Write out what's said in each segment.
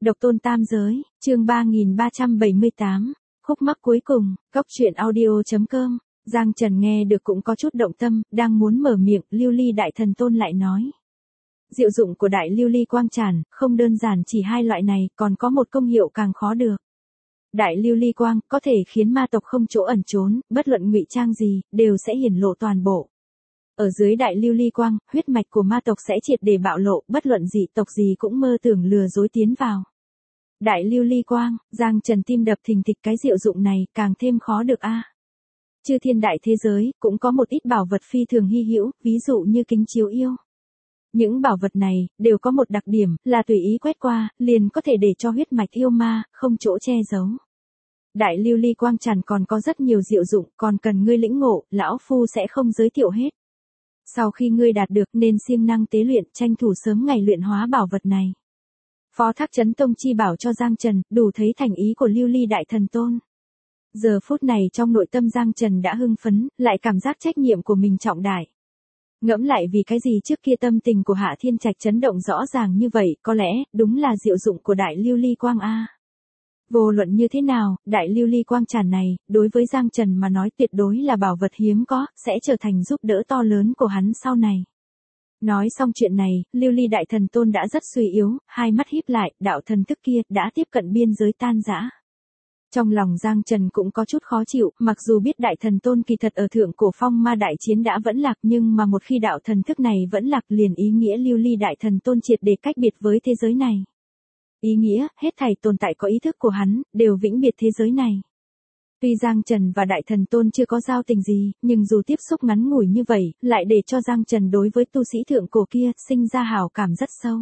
Độc tôn tam giới, chương 3378, khúc mắc cuối cùng, góc truyện audio.com, Giang Trần nghe được cũng có chút động tâm, đang muốn mở miệng, Lưu Ly Đại Thần Tôn lại nói. Diệu dụng của Đại Lưu Ly Quang Tràn, không đơn giản chỉ hai loại này, còn có một công hiệu càng khó được. Đại Lưu Ly Quang, có thể khiến ma tộc không chỗ ẩn trốn, bất luận ngụy trang gì, đều sẽ hiển lộ toàn bộ. Ở dưới Đại Lưu Ly Quang, huyết mạch của ma tộc sẽ triệt để bạo lộ, bất luận dị tộc gì cũng mơ tưởng lừa dối tiến vào. Đại Lưu Ly Quang, Giang Trần tim đập thình thịch, cái diệu dụng này càng thêm khó được a. Chư thiên đại thế giới cũng có một ít bảo vật phi thường hy hữu, ví dụ như kính chiếu yêu. Những bảo vật này đều có một đặc điểm là tùy ý quét qua, liền có thể để cho huyết mạch yêu ma không chỗ che giấu. Đại Lưu Ly Quang Tràn còn có rất nhiều diệu dụng, còn cần ngươi lĩnh ngộ, lão phu sẽ không giới thiệu hết. Sau khi ngươi đạt được nên siêng năng tế luyện, tranh thủ sớm ngày luyện hóa bảo vật này. Phó Thác Chấn Tông chi bảo cho Giang Trần, đủ thấy thành ý của Lưu Ly Đại Thần Tôn. Giờ phút này trong nội tâm Giang Trần đã hưng phấn, lại cảm giác trách nhiệm của mình trọng đại. Ngẫm lại vì cái gì trước kia tâm tình của Hạ Thiên Trạch chấn động rõ ràng như vậy, có lẽ, đúng là diệu dụng của Đại Lưu Ly Quang A. Vô luận như thế nào, Đại Lưu Ly Quang Tràn này, đối với Giang Trần mà nói tuyệt đối là bảo vật hiếm có, sẽ trở thành giúp đỡ to lớn của hắn sau này. Nói xong chuyện này, Lưu Ly Đại Thần Tôn đã rất suy yếu, hai mắt híp lại, đạo thần thức kia đã tiếp cận biên giới tan rã. Trong lòng Giang Trần cũng có chút khó chịu, mặc dù biết Đại Thần Tôn kỳ thật ở thượng cổ phong ma đại chiến đã vẫn lạc, nhưng mà một khi đạo thần thức này vẫn lạc liền ý nghĩa Lưu Ly Đại Thần Tôn triệt để cách biệt với thế giới này. Ý nghĩa, hết thảy tồn tại có ý thức của hắn, đều vĩnh biệt thế giới này. Tuy Giang Trần và Đại Thần Tôn chưa có giao tình gì, nhưng dù tiếp xúc ngắn ngủi như vậy, lại để cho Giang Trần đối với tu sĩ thượng cổ kia sinh ra hảo cảm rất sâu.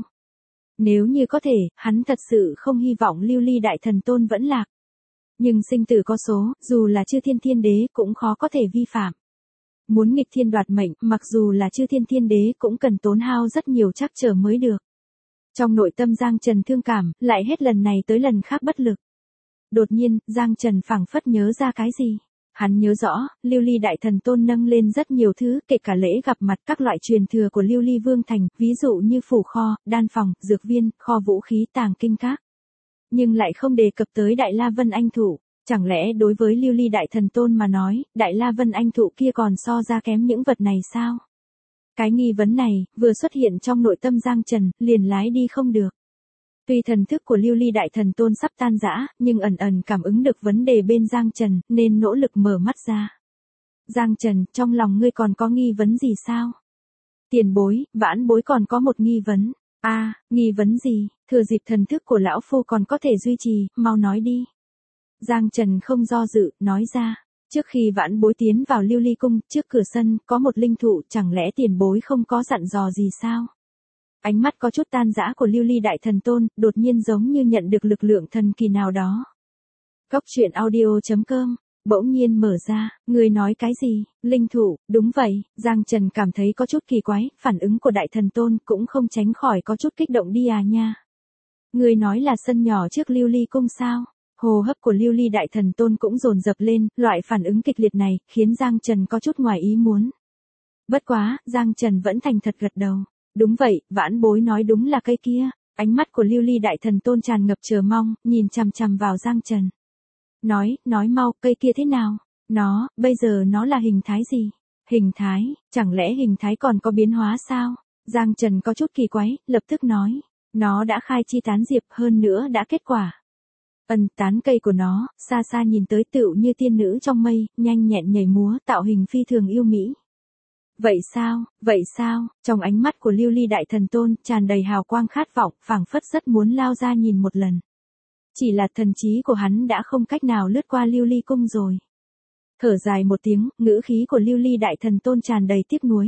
Nếu như có thể, hắn thật sự không hy vọng Lưu Ly Đại Thần Tôn vẫn lạc. Nhưng sinh tử có số, dù là chư thiên thiên đế cũng khó có thể vi phạm. Muốn nghịch thiên đoạt mệnh, mặc dù là chư thiên thiên đế cũng cần tốn hao rất nhiều trắc trở mới được. Trong nội tâm Giang Trần thương cảm, lại hết lần này tới lần khác bất lực. Đột nhiên, Giang Trần phảng phất nhớ ra cái gì. Hắn nhớ rõ, Lưu Ly Đại Thần Tôn nâng lên rất nhiều thứ, kể cả lễ gặp mặt các loại truyền thừa của Lưu Ly Vương Thành, ví dụ như phủ kho, đan phòng, dược viên, kho vũ khí tàng kinh các. Nhưng lại không đề cập tới Đại La Vân Anh Thụ. Chẳng lẽ đối với Lưu Ly Đại Thần Tôn mà nói, Đại La Vân Anh Thụ kia còn so ra kém những vật này sao? Cái nghi vấn này, vừa xuất hiện trong nội tâm Giang Trần, liền lái đi không được. Tuy thần thức của Lưu Ly Đại Thần Tôn sắp tan rã, nhưng ẩn ẩn cảm ứng được vấn đề bên Giang Trần, nên nỗ lực mở mắt ra. Giang Trần, trong lòng ngươi còn có nghi vấn gì sao? Tiền bối, vãn bối còn có một nghi vấn. Nghi vấn gì? Thừa dịp thần thức của lão phu còn có thể duy trì, mau nói đi. Giang Trần không do dự, nói ra. Trước khi vãn bối tiến vào Lưu Ly Cung, trước cửa sân, có một linh thụ, chẳng lẽ tiền bối không có dặn dò gì sao? Ánh mắt có chút tan rã của Lưu Ly Đại Thần Tôn, đột nhiên giống như nhận được lực lượng thần kỳ nào đó. Góc truyện audio.com, bỗng nhiên mở ra, người nói cái gì? Linh thụ, đúng vậy, Giang Trần cảm thấy có chút kỳ quái, phản ứng của Đại Thần Tôn cũng không tránh khỏi có chút kích động đi à nha. Người nói là sân nhỏ trước Lưu Ly Cung sao? Hô hấp của Lưu Ly Đại Thần Tôn cũng dồn dập lên, loại phản ứng kịch liệt này, khiến Giang Trần có chút ngoài ý muốn. Bất quá, Giang Trần vẫn thành thật gật đầu. Đúng vậy, vãn bối nói đúng là cây kia. Ánh mắt của Lưu Ly Đại Thần Tôn tràn ngập chờ mong, nhìn chằm chằm vào Giang Trần. Nói mau, cây kia thế nào? Bây giờ nó là hình thái gì? Hình thái, chẳng lẽ hình thái còn có biến hóa sao? Giang Trần có chút kỳ quái, lập tức nói. Nó đã khai chi tán diệp, hơn nữa đã kết quả. Tán cây của nó, xa xa nhìn tới tựu như tiên nữ trong mây, nhanh nhẹn nhảy múa, tạo hình phi thường yêu mỹ. Vậy sao, trong ánh mắt của Lưu Ly Đại Thần Tôn, tràn đầy hào quang khát vọng, phảng phất rất muốn lao ra nhìn một lần. Chỉ là thần trí của hắn đã không cách nào lướt qua Lưu Ly Cung rồi. Thở dài một tiếng, ngữ khí của Lưu Ly Đại Thần Tôn tràn đầy tiếc nuối.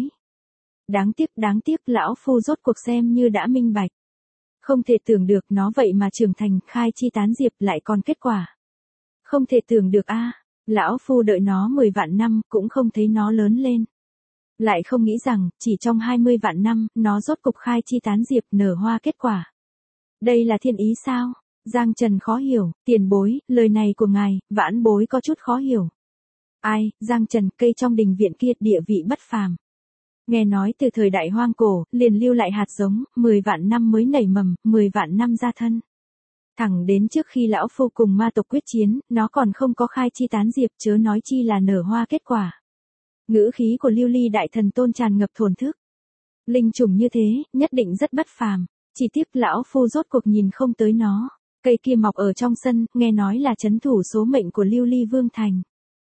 Đáng tiếc, lão phu rốt cuộc xem như đã minh bạch. Không thể tưởng được nó vậy mà trưởng thành, khai chi tán diệp lại còn kết quả. Không thể tưởng được lão phu đợi nó 10 vạn năm, cũng không thấy nó lớn lên. Lại không nghĩ rằng, chỉ trong 20 vạn năm, nó rốt cục khai chi tán diệp nở hoa kết quả. Đây là thiên ý sao? Giang Trần khó hiểu, tiền bối, lời này của ngài, vãn bối có chút khó hiểu. Giang Trần, cây trong đình viện kia địa vị bất phàm. Nghe nói từ thời đại hoang cổ, liền lưu lại hạt giống, 10 vạn năm mới nảy mầm, 10 vạn năm ra thân. Thẳng đến trước khi lão phu cùng ma tộc quyết chiến, nó còn không có khai chi tán diệp, chớ nói chi là nở hoa kết quả. Ngữ khí của Lưu Ly Đại Thần Tôn tràn ngập thổn thức. Linh trùng như thế, nhất định rất bất phàm. Chỉ tiếc lão phu rốt cuộc nhìn không tới nó. Cây kia mọc ở trong sân, nghe nói là trấn thủ số mệnh của Lưu Ly Vương Thành.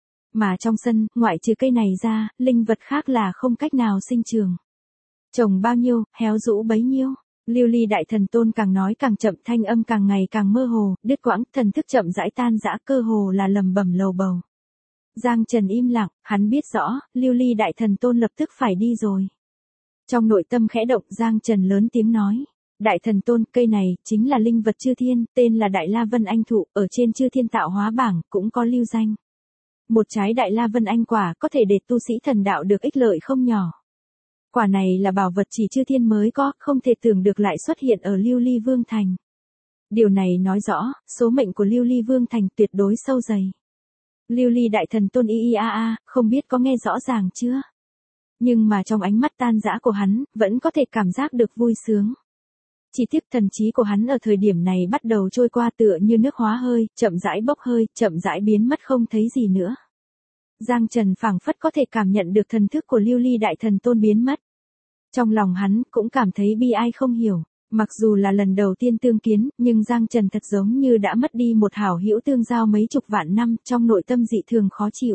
Mà trong sân, ngoại trừ cây này ra, linh vật khác là không cách nào sinh trường. Trồng bao nhiêu, héo rũ bấy nhiêu. Lưu Ly Đại Thần Tôn càng nói càng chậm, thanh âm càng ngày càng mơ hồ, đứt quãng, thần thức chậm rãi tan rã, cơ hồ là lầm bầm lầu bầu. Giang Trần im lặng, hắn biết rõ, Lưu Ly Đại Thần Tôn lập tức phải đi rồi. Trong nội tâm khẽ động, Giang Trần lớn tiếng nói. Đại Thần Tôn, cây này, chính là linh vật chư thiên, tên là Đại La Vân Anh Thụ, ở trên chư thiên tạo hóa bảng, cũng có lưu danh. Một trái Đại La Vân Anh quả, có thể để tu sĩ thần đạo được ích lợi không nhỏ. Quả này là bảo vật chỉ chư thiên mới có, không thể tưởng được lại xuất hiện ở Lưu Ly Vương Thành. Điều này nói rõ, số mệnh của Lưu Ly Vương Thành tuyệt đối sâu dày. Lưu Ly Đại Thần Tôn không biết có nghe rõ ràng chưa? Nhưng mà trong ánh mắt tan rã của hắn, vẫn có thể cảm giác được vui sướng. Chỉ tiếc thần trí của hắn ở thời điểm này bắt đầu trôi qua tựa như nước hóa hơi, chậm rãi bốc hơi, chậm rãi biến mất không thấy gì nữa. Giang Trần phảng phất có thể cảm nhận được thần thức của Lưu Ly Đại Thần Tôn biến mất. Trong lòng hắn cũng cảm thấy bi ai không hiểu, mặc dù là lần đầu tiên tương kiến, nhưng Giang Trần thật giống như đã mất đi một hảo hữu tương giao mấy chục vạn năm, trong nội tâm dị thường khó chịu.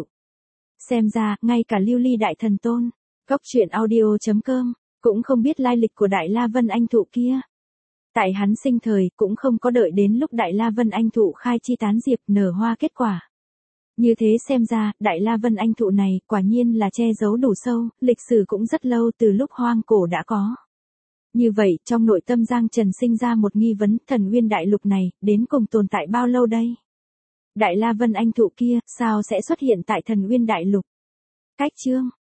Xem ra, ngay cả Lưu Ly Đại Thần Tôn, Goctruyện.audio.com, cũng không biết lai lịch của Đại La Vân Anh Thụ kia. Tại hắn sinh thời, cũng không có đợi đến lúc Đại La Vân Anh Thụ khai chi tán diệp, nở hoa kết quả. Như thế xem ra, Đại La Vân Anh Thụ này, quả nhiên là che giấu đủ sâu, lịch sử cũng rất lâu, từ lúc hoang cổ đã có. Như vậy, trong nội tâm Giang Trần sinh ra một nghi vấn, Thần Nguyên Đại Lục này, đến cùng tồn tại bao lâu đây? Đại La Vân Anh Thụ kia, sao sẽ xuất hiện tại Thần Nguyên Đại Lục? Cách chương